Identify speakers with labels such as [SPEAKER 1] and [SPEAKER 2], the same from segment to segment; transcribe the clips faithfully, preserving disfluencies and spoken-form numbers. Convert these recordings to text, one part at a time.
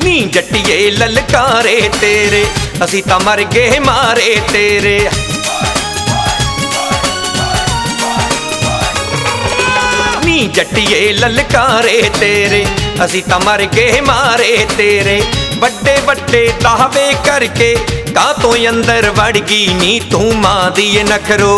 [SPEAKER 1] नी जट्टिए ललकारे तेरे असी तां मर गए मारे तेरे। नी जट्टिए ललकारे तेरे असी तां मर गए मारे तेरे। बड़े बड़े दावे करके कातों अंदर वड़ गई नी तू मां दी नखरो।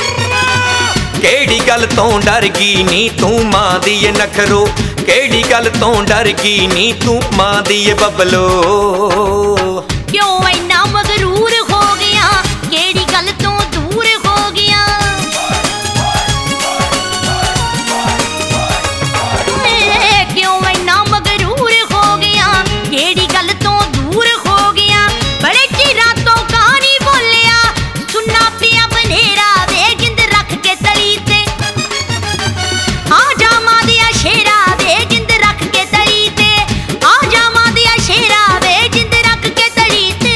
[SPEAKER 1] केड़ी गल तों डर गई नी तू मां दी नखरो। केड़ी गल तों डर गई नी तू मां दी बबलो।
[SPEAKER 2] क्यों इन्ना मगरूर हो गया केड़ी गल तों दूर हो गया। क्यों इन्ना मगरूर हो गया केड़ी गल तों दूर हो गया। बड़े चिरां तों कहानी बोलिया सुनना पिया बनेरा वे जिंद रख के तली ते। आ जा मां दिया शेरा वे जिंद रख के तली ते। आ जा मां दिया शेरा वे जिंद रख के तली ते।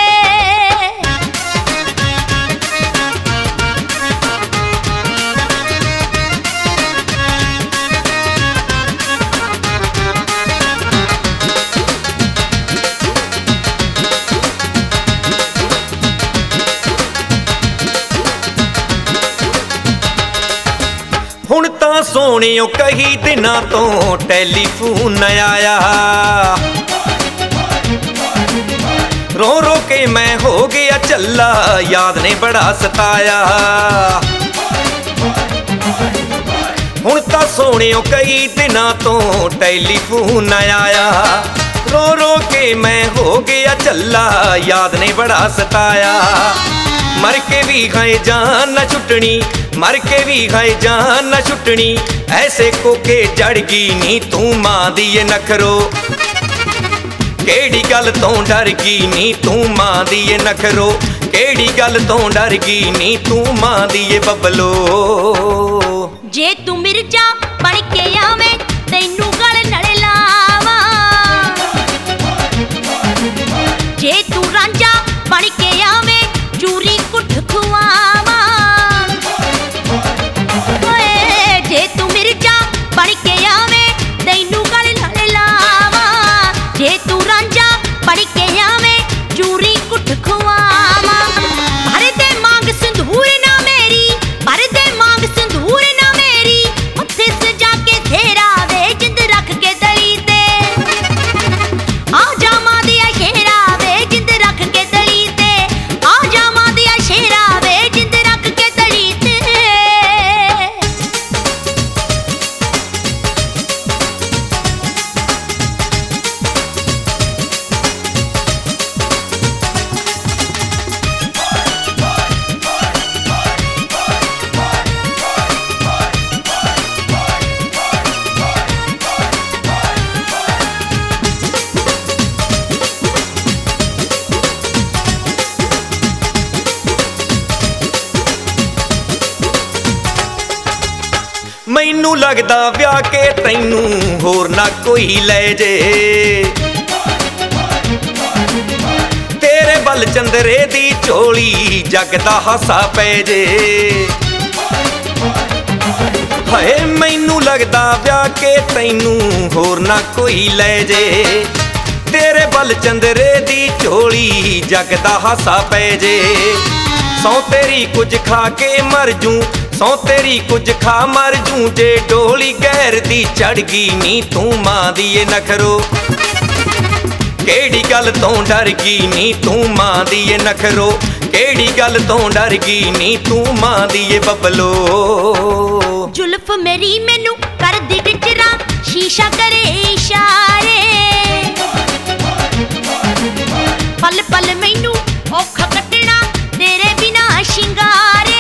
[SPEAKER 1] हुण तां सोहणियों कई दिनां तो टैलीफोन आया। रो रो के मैं हो गया चल्ला याद ने बड़ा सताया। हुण तां सोहणियों कई दिनां तो टैलीफोन आया। रो रो के मैं हो गया चल्ला याद ने बड़ा सताया। मर के भी खाए जान न छुटनी मर के भी खाए जान न छुटनी। ऐसे कोके जड़ गई नी तू मां दी नखरो। केड़ी गल तों डर गई नी तू मां दी नखरो। केड़ी गल तों डर गई नी तू मां दी बबलो।
[SPEAKER 2] जे तू मिर्जा बन के आवे तैनू गल नड़ लावा। जे तू रांझा बन के आवे चूरी कुठ खुआवा। जे तू मिर्जा बन के आवे तैनू गल नड़ लावा। जे तू रांझा बन के आवे चूरी कुठ खुआवा। भर दे मांग संधूर ना मेरी भर दे मांग संधूर ना मेरी। मत्थे सजा के घेरा वे जिंद रख के तली ते। आ जा मां दिया शेरा वे जिंद रख के तली ते। आ जा मां दिया शेरा वे जिंद रख के तली ते।
[SPEAKER 1] मैनू लगदा ब्याह के तैनू होर ना कोई ले जे। तेरे बल चंदरे दी झोली जग दा हासा पै जे। हाय मैनू लगदा ब्याह के तैनू होर ना कोई ले जे। तेरे बल चंदरे दी झोली जग दा हासा पै जे। सौ तेरी कुछ खा के मर जूं सौ तेरी कुछ खा मर जूं। जे डोली गैर दी चढ़ गई नी तू मां दी नखरो। केड़ी गल तों डर गई नी तू मां दी नखरो। केड़ी गल तों डर गई नी तू मां दी बबलो।
[SPEAKER 2] जुल्फ मेरी मैनू कर दी टिचरा शीशा करे इशारे। पल पल मैनू औखा कटना तेरे बिना शिंगारे।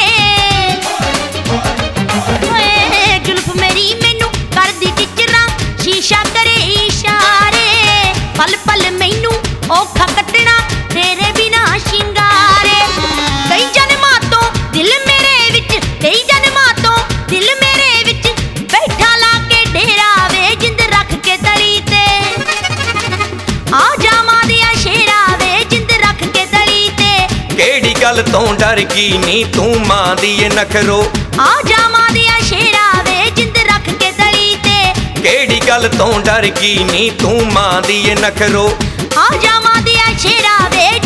[SPEAKER 2] जुल्फ मेरी मैनू कर दी टिचरा शीशा करे इशारे। पल पल मैनू औखा कटना तेरे बिना शिंगारे। कई जन्मां तो दिल मेरे विच कई जन्मां तो दिल मेरे विच बैठा ला के डेरा वे जिंद रख के तली ते। आ जा मां दिया शेरा वे जिंद रख के तली ते।
[SPEAKER 1] केड़ी गल तों डर गई नी तू मां दी नखरो।
[SPEAKER 2] आ जा मां दिया शेरा वे जिंद रख के तली ते।
[SPEAKER 1] ਕਿਹੜੀ ਗੱਲ ਤੋਂ ਡਰ ਗਈ ਨੀ ਤੂੰ ਮਾਂ ਦੀ ਏ ਨਖਰੋ
[SPEAKER 2] ਆ ਜਾਵਾਂ ਦੀ ਆ ਸ਼ੇਰਾ ਵੇ